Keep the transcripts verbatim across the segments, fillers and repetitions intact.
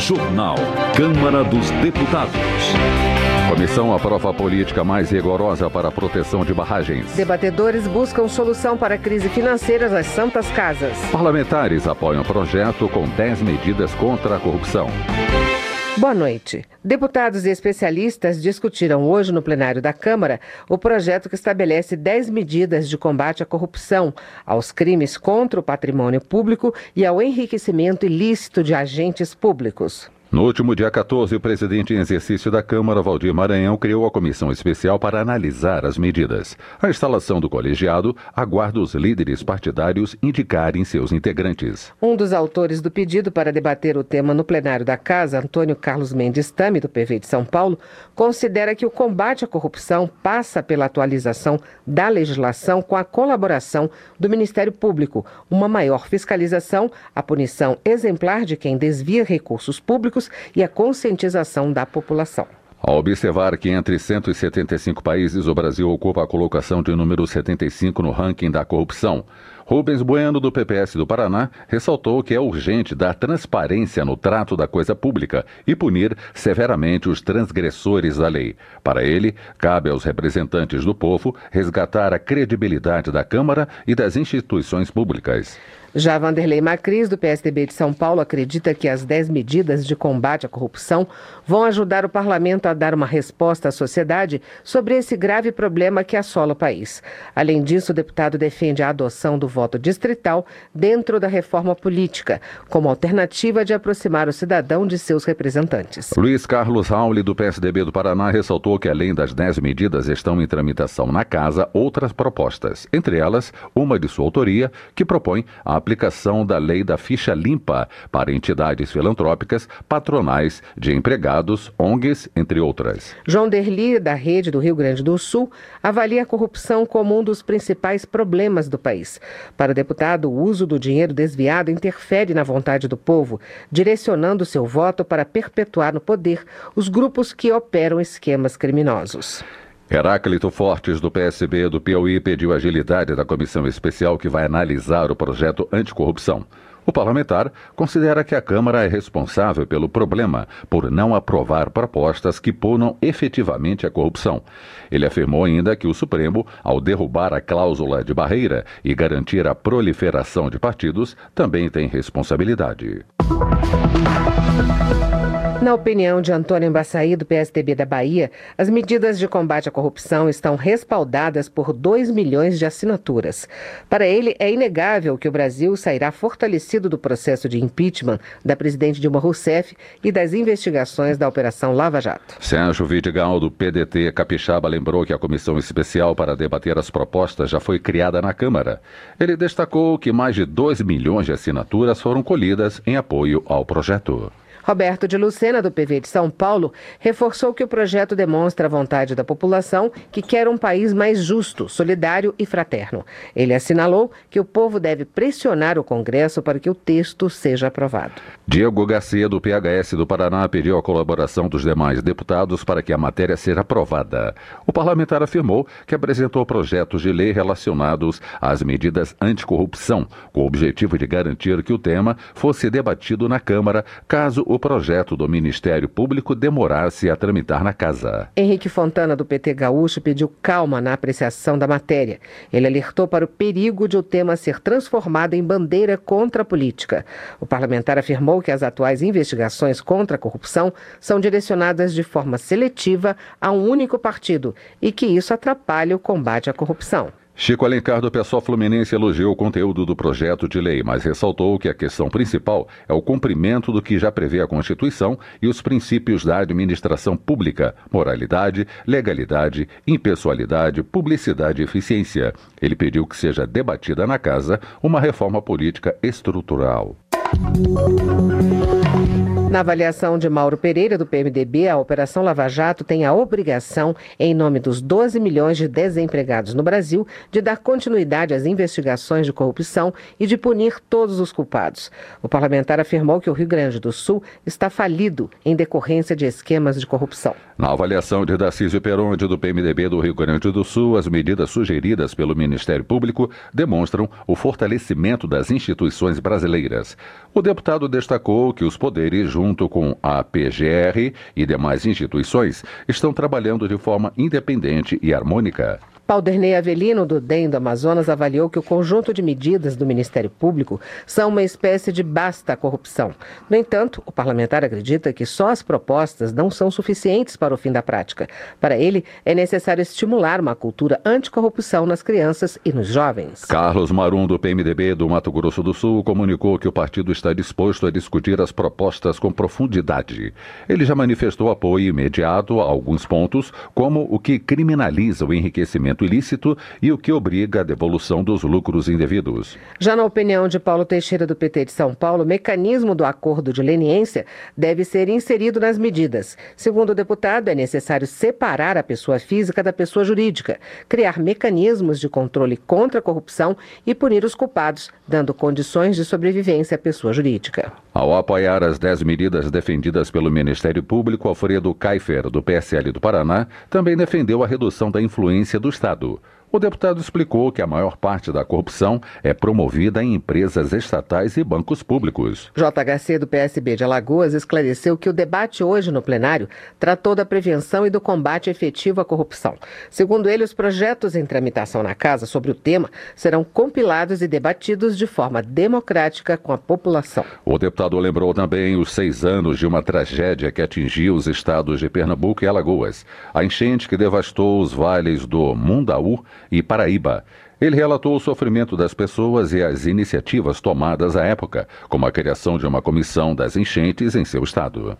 Jornal. Câmara dos Deputados. Comissão aprova a política mais rigorosa para a proteção de barragens. Debatedores buscam solução para a crise financeira das Santas Casas. Parlamentares apoiam projeto com dez medidas contra a corrupção. Boa noite. Deputados e especialistas discutiram hoje no plenário da Câmara o projeto que estabelece dez medidas de combate à corrupção, aos crimes contra o patrimônio público e ao enriquecimento ilícito de agentes públicos. No último dia quatorze, o presidente em exercício da Câmara, Valdir Maranhão, criou a comissão especial para analisar as medidas. A instalação do colegiado aguarda os líderes partidários indicarem seus integrantes. Um dos autores do pedido para debater o tema no plenário da Casa, Antônio Carlos Mendes Tame, do P V de São Paulo, considera que o combate à corrupção passa pela atualização da legislação com a colaboração do Ministério Público, uma maior fiscalização, a punição exemplar de quem desvia recursos públicos e a conscientização da população. Ao observar que entre cento e setenta e cinco países o Brasil ocupa a colocação de número setenta e cinco no ranking da corrupção, Rubens Bueno, do P P S do Paraná, ressaltou que é urgente dar transparência no trato da coisa pública e punir severamente os transgressores da lei. Para ele, cabe aos representantes do povo resgatar a credibilidade da Câmara e das instituições públicas. Já Vanderlei Macris, do P S D B de São Paulo, acredita que as dez medidas de combate à corrupção vão ajudar o parlamento a dar uma resposta à sociedade sobre esse grave problema que assola o país. Além disso, o deputado defende a adoção do voto distrital dentro da reforma política, como alternativa de aproximar o cidadão de seus representantes. Luiz Carlos Rauli, do P S D B do Paraná, ressaltou que além das dez medidas estão em tramitação na Casa outras propostas, entre elas uma de sua autoria, que propõe a aplicação da lei da ficha limpa para entidades filantrópicas, patronais, de empregados, O N Gs, entre outras. João Derli, da Rede do Rio Grande do Sul, avalia a corrupção como um dos principais problemas do país. Para o deputado, o uso do dinheiro desviado interfere na vontade do povo, direcionando seu voto para perpetuar no poder os grupos que operam esquemas criminosos. Heráclito Fortes, do P S B do Piauí, pediu agilidade da comissão especial que vai analisar o projeto anticorrupção. O parlamentar considera que a Câmara é responsável pelo problema por não aprovar propostas que punam efetivamente a corrupção. Ele afirmou ainda que o Supremo, ao derrubar a cláusula de barreira e garantir a proliferação de partidos, também tem responsabilidade. Na opinião de Antônio Embaçaí, do P S D B da Bahia, as medidas de combate à corrupção estão respaldadas por dois milhões de assinaturas. Para ele, é inegável que o Brasil sairá fortalecido do processo de impeachment da presidente Dilma Rousseff e das investigações da Operação Lava Jato. Sérgio Vidigal, do P D T Capixaba, lembrou que a comissão especial para debater as propostas já foi criada na Câmara. Ele destacou que mais de dois milhões de assinaturas foram colhidas em apoio ao projeto. Roberto de Lucena, do P V de São Paulo, reforçou que o projeto demonstra a vontade da população que quer um país mais justo, solidário e fraterno. Ele assinalou que o povo deve pressionar o Congresso para que o texto seja aprovado. Diego Garcia, do P H S do Paraná, pediu a colaboração dos demais deputados para que a matéria seja aprovada. O parlamentar afirmou que apresentou projetos de lei relacionados às medidas anticorrupção, com o objetivo de garantir que o tema fosse debatido na Câmara, caso o projeto do Ministério Público demorasse a tramitar na Casa. Henrique Fontana, do P T Gaúcho, pediu calma na apreciação da matéria. Ele alertou para o perigo de o tema ser transformado em bandeira contra a política. O parlamentar afirmou que as atuais investigações contra a corrupção são direcionadas de forma seletiva a um único partido e que isso atrapalha o combate à corrupção. Chico Alencar, do PSOL Fluminense, elogiou o conteúdo do projeto de lei, mas ressaltou que a questão principal é o cumprimento do que já prevê a Constituição e os princípios da administração pública, moralidade, legalidade, impessoalidade, publicidade e eficiência. Ele pediu que seja debatida na Casa uma reforma política estrutural. Na avaliação de Mauro Pereira, do P M D B, a Operação Lava Jato tem a obrigação, em nome dos doze milhões de desempregados no Brasil, de dar continuidade às investigações de corrupção e de punir todos os culpados. O parlamentar afirmou que o Rio Grande do Sul está falido em decorrência de esquemas de corrupção. Na avaliação de Darcísio Peronde, do P M D B do Rio Grande do Sul, as medidas sugeridas pelo Ministério Público demonstram o fortalecimento das instituições brasileiras. O deputado destacou que os poderes juntos junto com a P G R e demais instituições, estão trabalhando de forma independente e harmônica. Paulderney Avelino, do D E M do Amazonas, avaliou que o conjunto de medidas do Ministério Público são uma espécie de basta à corrupção. No entanto, o parlamentar acredita que só as propostas não são suficientes para o fim da prática. Para ele, é necessário estimular uma cultura anticorrupção nas crianças e nos jovens. Carlos Marum, do P M D B do Mato Grosso do Sul, comunicou que o partido está disposto a discutir as propostas com profundidade. Ele já manifestou apoio imediato a alguns pontos, como o que criminaliza o enriquecimento ilícito e o que obriga a devolução dos lucros indevidos. Já na opinião de Paulo Teixeira, do P T de São Paulo, o mecanismo do acordo de leniência deve ser inserido nas medidas. Segundo o deputado, é necessário separar a pessoa física da pessoa jurídica, criar mecanismos de controle contra a corrupção e punir os culpados, dando condições de sobrevivência à pessoa jurídica. Ao apoiar as dez medidas defendidas pelo Ministério Público, Alfredo Kaifer, do P S L do Paraná, também defendeu a redução da influência do Estado. O deputado explicou que a maior parte da corrupção é promovida em empresas estatais e bancos públicos. J H C, do P S B de Alagoas, esclareceu que o debate hoje no plenário tratou da prevenção e do combate efetivo à corrupção. Segundo ele, os projetos em tramitação na Casa sobre o tema serão compilados e debatidos de forma democrática com a população. O deputado lembrou também os seis anos de uma tragédia que atingiu os estados de Pernambuco e Alagoas. A enchente que devastou os vales do Mundaú e Paraíba. Ele relatou o sofrimento das pessoas e as iniciativas tomadas à época, como a criação de uma comissão das enchentes em seu estado.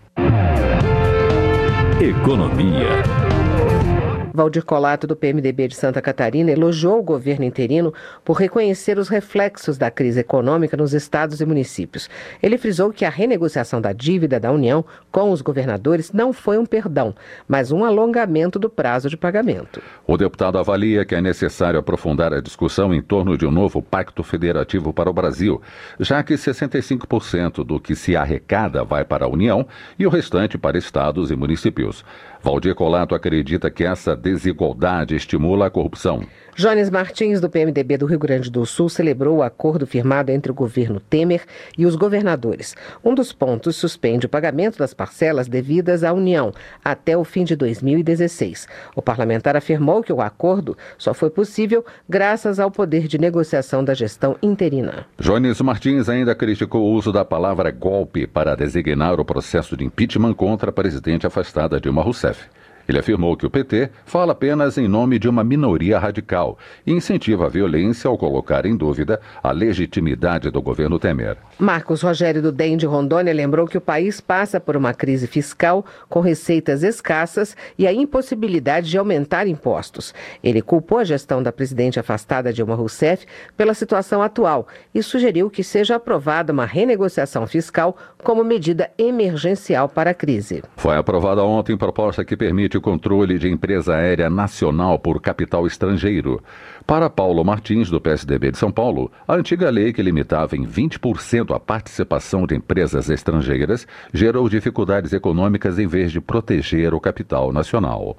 Economia. Valdir Colato, do P M D B de Santa Catarina, elogiou o governo interino por reconhecer os reflexos da crise econômica nos estados e municípios. Ele frisou que a renegociação da dívida da União com os governadores não foi um perdão, mas um alongamento do prazo de pagamento. O deputado avalia que é necessário aprofundar a discussão em torno de um novo pacto federativo para o Brasil, já que sessenta e cinco por cento do que se arrecada vai para a União e o restante para estados e municípios. Valdir Colato acredita que essa desigualdade estimula a corrupção. Jones Martins, do P M D B do Rio Grande do Sul, celebrou o acordo firmado entre o governo Temer e os governadores. Um dos pontos suspende o pagamento das parcelas devidas à União até o fim de dois mil e dezesseis. O parlamentar afirmou que o acordo só foi possível graças ao poder de negociação da gestão interina. Jones Martins ainda criticou o uso da palavra golpe para designar o processo de impeachment contra a presidente afastada Dilma Rousseff. Ele afirmou que o P T fala apenas em nome de uma minoria radical e incentiva a violência ao colocar em dúvida a legitimidade do governo Temer. Marcos Rogério, do D E M de Rondônia, lembrou que o país passa por uma crise fiscal com receitas escassas e a impossibilidade de aumentar impostos. Ele culpou a gestão da presidente afastada Dilma Rousseff pela situação atual e sugeriu que seja aprovada uma renegociação fiscal como medida emergencial para a crise. Foi aprovada ontem proposta que permite o controle de empresa aérea nacional por capital estrangeiro. Para Paulo Martins, do P S D B de São Paulo, a antiga lei que limitava em vinte por cento a participação de empresas estrangeiras gerou dificuldades econômicas em vez de proteger o capital nacional.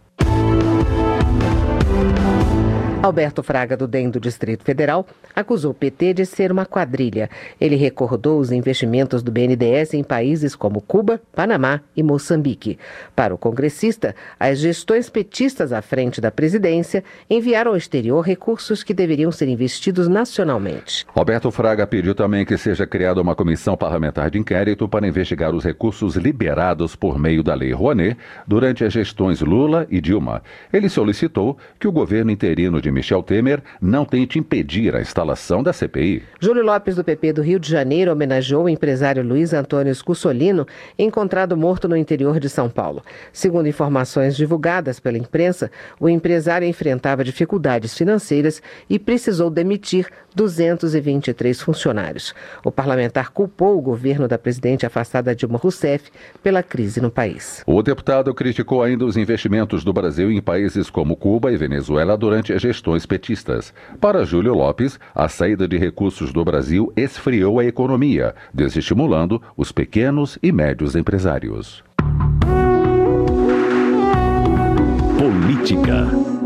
Alberto Fraga, do D E M do Distrito Federal, acusou o P T de ser uma quadrilha. Ele recordou os investimentos do B N D E S em países como Cuba, Panamá e Moçambique. Para o congressista, as gestões petistas à frente da presidência enviaram ao exterior recursos que deveriam ser investidos nacionalmente. Alberto Fraga pediu também que seja criada uma comissão parlamentar de inquérito para investigar os recursos liberados por meio da Lei Rouanet durante as gestões Lula e Dilma. Ele solicitou que o governo interino de Michel Temer não tente impedir a instalação da C P I. Júlio Lopes, do P P do Rio de Janeiro, homenageou o empresário Luiz Antônio Scussolino, encontrado morto no interior de São Paulo. Segundo informações divulgadas pela imprensa, o empresário enfrentava dificuldades financeiras e precisou demitir duzentos e vinte e três funcionários. O parlamentar culpou o governo da presidente afastada Dilma Rousseff pela crise no país. O deputado criticou ainda os investimentos do Brasil em países como Cuba e Venezuela durante a gestão petistas. Para Júlio Lopes, a saída de recursos do Brasil esfriou a economia, desestimulando os pequenos e médios empresários. Política.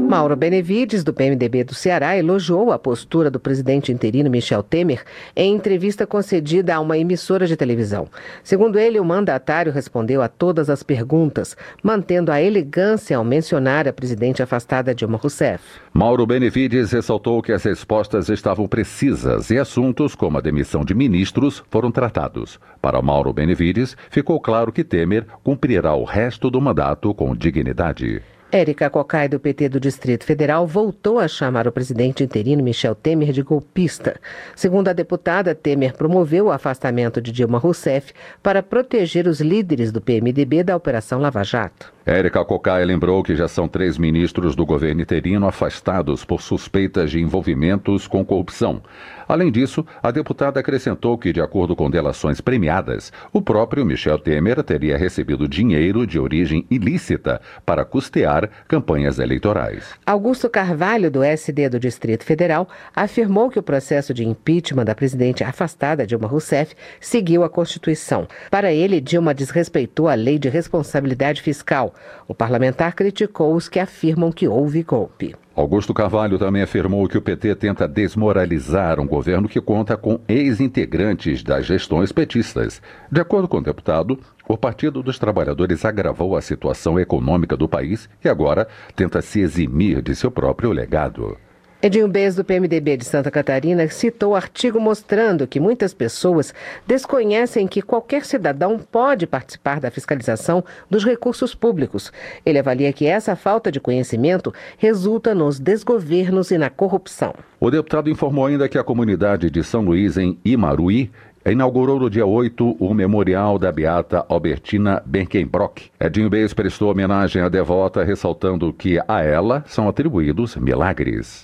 Mauro Benevides, do P M D B do Ceará, elogiou a postura do presidente interino Michel Temer em entrevista concedida a uma emissora de televisão. Segundo ele, o mandatário respondeu a todas as perguntas, mantendo a elegância ao mencionar a presidente afastada Dilma Rousseff. Mauro Benevides ressaltou que as respostas estavam precisas e assuntos como a demissão de ministros foram tratados. Para Mauro Benevides, ficou claro que Temer cumprirá o resto do mandato com dignidade. Érica Cocai, do P T do Distrito Federal, voltou a chamar o presidente interino Michel Temer de golpista. Segundo a deputada, Temer promoveu o afastamento de Dilma Rousseff para proteger os líderes do P M D B da Operação Lava Jato. Érica Cocai lembrou que já são três ministros do governo interino afastados por suspeitas de envolvimentos com corrupção. Além disso, a deputada acrescentou que, de acordo com delações premiadas, o próprio Michel Temer teria recebido dinheiro de origem ilícita para custear campanhas eleitorais. Augusto Carvalho, do S D do Distrito Federal, afirmou que o processo de impeachment da presidente afastada Dilma Rousseff seguiu a Constituição. Para ele, Dilma desrespeitou a lei de responsabilidade fiscal. O parlamentar criticou os que afirmam que houve golpe. Augusto Carvalho também afirmou que o P T tenta desmoralizar um governo que conta com ex-integrantes das gestões petistas. De acordo com o deputado, o Partido dos Trabalhadores agravou a situação econômica do país e agora tenta se eximir de seu próprio legado. Edinho Bez, do P M D B de Santa Catarina, citou artigo mostrando que muitas pessoas desconhecem que qualquer cidadão pode participar da fiscalização dos recursos públicos. Ele avalia que essa falta de conhecimento resulta nos desgovernos e na corrupção. O deputado informou ainda que a comunidade de São Luís, em Imaruí, inaugurou no dia oito o memorial da beata Albertina Benkenbrock. Edinho Bez prestou homenagem à devota, ressaltando que a ela são atribuídos milagres.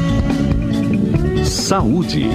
Saúde.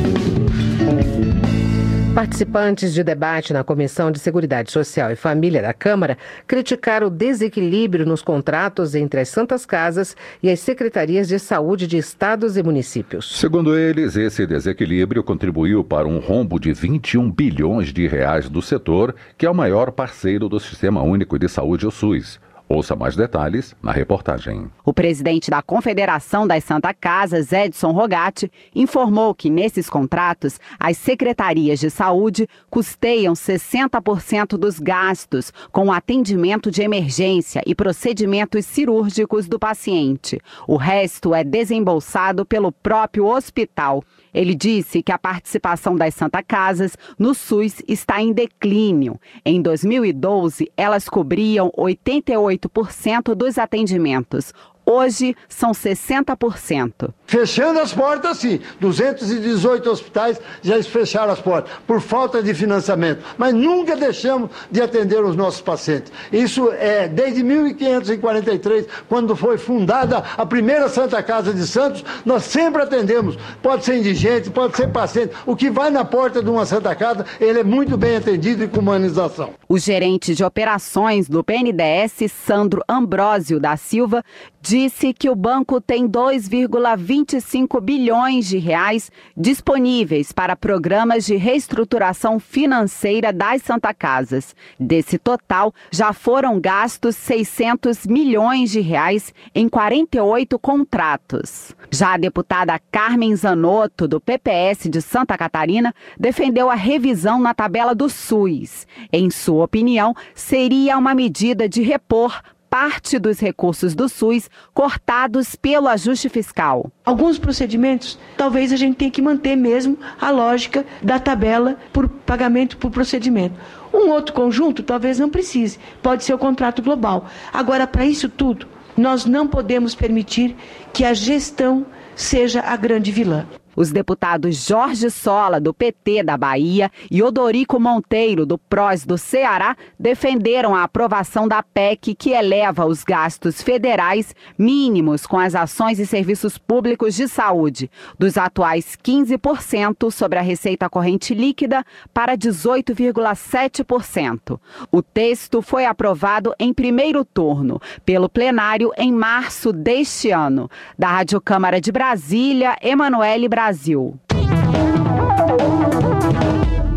Participantes de debate na Comissão de Seguridade Social e Família da Câmara criticaram o desequilíbrio nos contratos entre as Santas Casas e as Secretarias de Saúde de estados e municípios. Segundo eles, esse desequilíbrio contribuiu para um rombo de vinte e um bilhões de reais do setor, que é o maior parceiro do Sistema Único de Saúde, o SUS. Ouça mais detalhes na reportagem. O presidente da Confederação das Santas Casas, Edson Rogatti, informou que nesses contratos as secretarias de saúde custeiam sessenta por cento dos gastos com o atendimento de emergência e procedimentos cirúrgicos do paciente. O resto é desembolsado pelo próprio hospital. Ele disse que a participação das Santas Casas no SUS está em declínio. Em dois mil e doze, elas cobriam oitenta e oito por cento dos atendimentos. Hoje, são sessenta por cento. Fechando as portas, sim. duzentos e dezoito hospitais já fecharam as portas, por falta de financiamento. Mas nunca deixamos de atender os nossos pacientes. Isso é desde mil quinhentos e quarenta e três, quando foi fundada a primeira Santa Casa de Santos, nós sempre atendemos. Pode ser indigente, pode ser paciente. O que vai na porta de uma Santa Casa, ele é muito bem atendido e com humanização. O gerente de operações do P N D E S, Sandro Ambrósio da Silva, disse que o banco tem dois vírgula vinte e cinco bilhões de reais disponíveis para programas de reestruturação financeira das Santas Casas. Desse total, já foram gastos seiscentos milhões de reais em quarenta e oito contratos. Já a deputada Carmen Zanotto, do P P S de Santa Catarina, defendeu a revisão na tabela do SUS. Em sua opinião, seria uma medida de repor parte dos recursos do SUS cortados pelo ajuste fiscal. Alguns procedimentos, talvez a gente tenha que manter mesmo a lógica da tabela por pagamento por procedimento. Um outro conjunto, talvez não precise, pode ser o contrato global. Agora, para isso tudo, nós não podemos permitir que a gestão seja a grande vilã. Os deputados Jorge Sola, do P T da Bahia, e Odorico Monteiro, do P R O S do Ceará, defenderam a aprovação da P E C que eleva os gastos federais mínimos com as ações e serviços públicos de saúde, dos atuais quinze por cento sobre a receita corrente líquida para dezoito vírgula sete por cento. O texto foi aprovado em primeiro turno pelo plenário em março deste ano. Da Rádio Câmara de Brasília, Emanuele Brasil.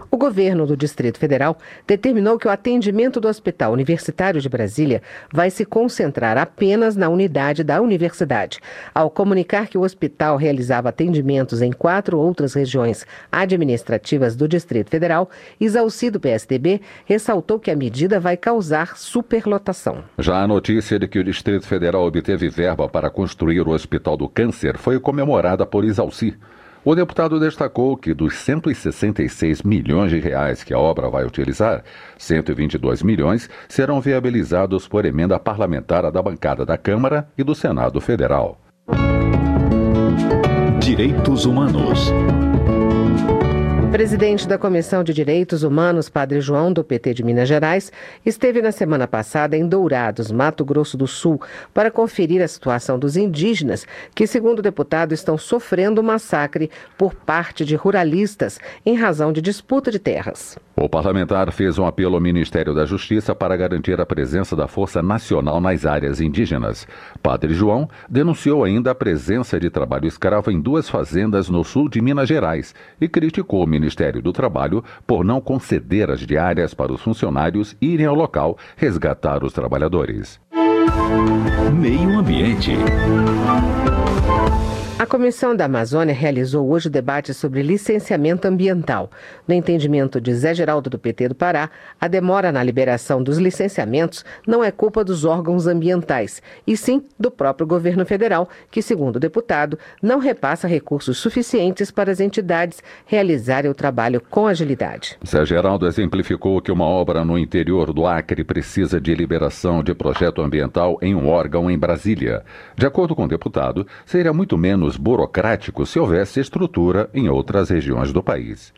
O governo do Distrito Federal determinou que o atendimento do Hospital Universitário de Brasília vai se concentrar apenas na unidade da universidade. Ao comunicar que o hospital realizava atendimentos em quatro outras regiões administrativas do Distrito Federal, Isalci, do P S D B, ressaltou que a medida vai causar superlotação. Já a notícia de que o Distrito Federal obteve verba para construir o Hospital do Câncer foi comemorada por Isalci. O deputado destacou que dos cento e sessenta e seis milhões de reais que a obra vai utilizar, cento e vinte e dois milhões serão viabilizados por emenda parlamentar da bancada da Câmara e do Senado Federal. Direitos Humanos. O presidente da Comissão de Direitos Humanos, Padre João, do P T de Minas Gerais, esteve na semana passada em Dourados, Mato Grosso do Sul, para conferir a situação dos indígenas que, segundo o deputado, estão sofrendo massacre por parte de ruralistas em razão de disputa de terras. O parlamentar fez um apelo ao Ministério da Justiça para garantir a presença da Força Nacional nas áreas indígenas. Padre João denunciou ainda a presença de trabalho escravo em duas fazendas no sul de Minas Gerais e criticou o Ministério do Trabalho por não conceder as diárias para os funcionários irem ao local resgatar os trabalhadores. Meio Ambiente. A Comissão da Amazônia realizou hoje o debate sobre licenciamento ambiental. No entendimento de Zé Geraldo, do P T do Pará, a demora na liberação dos licenciamentos não é culpa dos órgãos ambientais, e sim do próprio governo federal, que, segundo o deputado, não repassa recursos suficientes para as entidades realizarem o trabalho com agilidade. Zé Geraldo exemplificou que uma obra no interior do Acre precisa de liberação de projeto ambiental em um órgão em Brasília. De acordo com o deputado, seria muito menos burocrático se houvesse estrutura em outras regiões do país.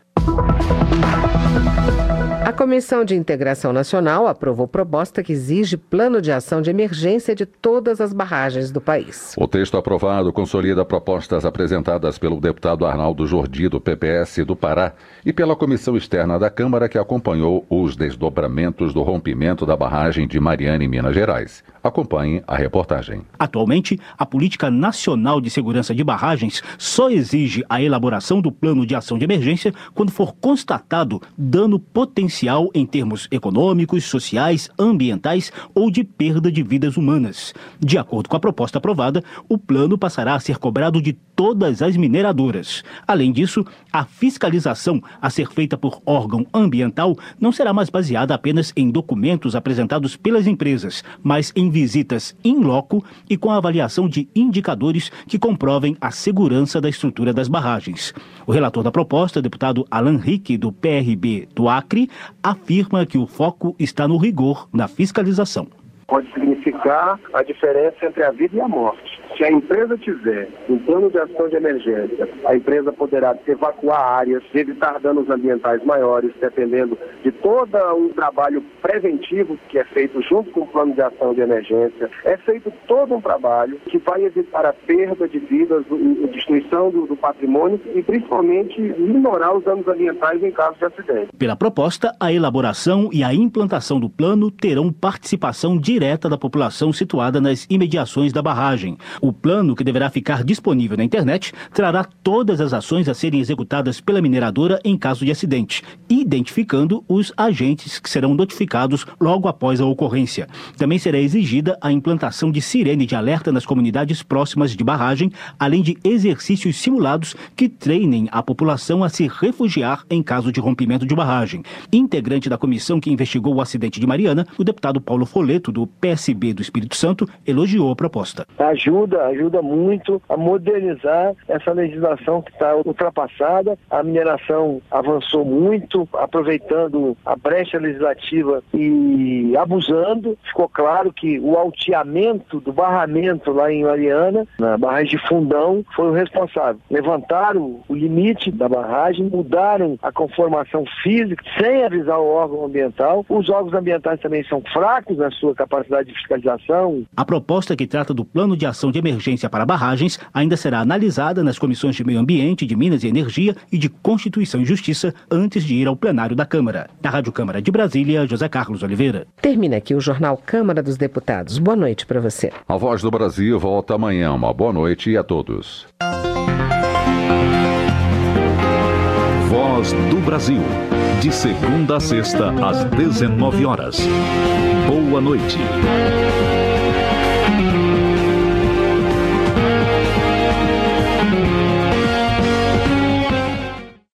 A Comissão de Integração Nacional aprovou proposta que exige plano de ação de emergência de todas as barragens do país. O texto aprovado consolida propostas apresentadas pelo deputado Arnaldo Jordi, do P P S do Pará, e pela Comissão Externa da Câmara, que acompanhou os desdobramentos do rompimento da barragem de Mariana, em Minas Gerais. Acompanhe a reportagem. Atualmente, a Política Nacional de Segurança de Barragens só exige a elaboração do plano de ação de emergência quando for constatado dano potencial em termos econômicos, sociais, ambientais ou de perda de vidas humanas. De acordo com a proposta aprovada, o plano passará a ser cobrado de todas as mineradoras. Além disso, a fiscalização a ser feita por órgão ambiental não será mais baseada apenas em documentos apresentados pelas empresas, mas em visitas in loco e com a avaliação de indicadores que comprovem a segurança da estrutura das barragens. O relator da proposta, deputado Alan Rick, do P R B do Acre, afirma que o foco está no rigor na fiscalização. Pode significar a diferença entre a vida e a morte. Se a empresa tiver um plano de ação de emergência, a empresa poderá evacuar áreas, evitar danos ambientais maiores, dependendo de todo um trabalho preventivo que é feito junto com o plano de ação de emergência. É feito todo um trabalho que vai evitar a perda de vidas, a destruição do, do patrimônio e, principalmente, minorar os danos ambientais em caso de acidente. Pela proposta, a elaboração e a implantação do plano terão participação direta da população situada nas imediações da barragem. O plano, que deverá ficar disponível na internet, trará todas as ações a serem executadas pela mineradora em caso de acidente, identificando os agentes que serão notificados logo após a ocorrência. Também será exigida a implantação de sirene de alerta nas comunidades próximas de barragem, além de exercícios simulados que treinem a população a se refugiar em caso de rompimento de barragem. Integrante da comissão que investigou o acidente de Mariana, o deputado Paulo Foleto, do P S B do Espírito Santo, elogiou a proposta. Ajuda, ajuda muito a modernizar essa legislação que está ultrapassada. A mineração avançou muito, aproveitando a brecha legislativa e abusando. Ficou claro que o alteamento do barramento lá em Mariana, na barragem de Fundão, foi o responsável. Levantaram o limite da barragem, mudaram a conformação física sem avisar o órgão ambiental. Os órgãos ambientais também são fracos na sua capacidade de fiscalização. A proposta, que trata do plano de ação de emergência para barragens, ainda será analisada nas comissões de Meio Ambiente, de Minas e Energia e de Constituição e Justiça antes de ir ao plenário da Câmara. Da Rádio Câmara de Brasília, José Carlos Oliveira. Termina aqui o Jornal Câmara dos Deputados. Boa noite para você. A Voz do Brasil volta amanhã. Uma boa noite a todos. Voz do Brasil. De segunda a sexta, às dezenove horas. Boa noite.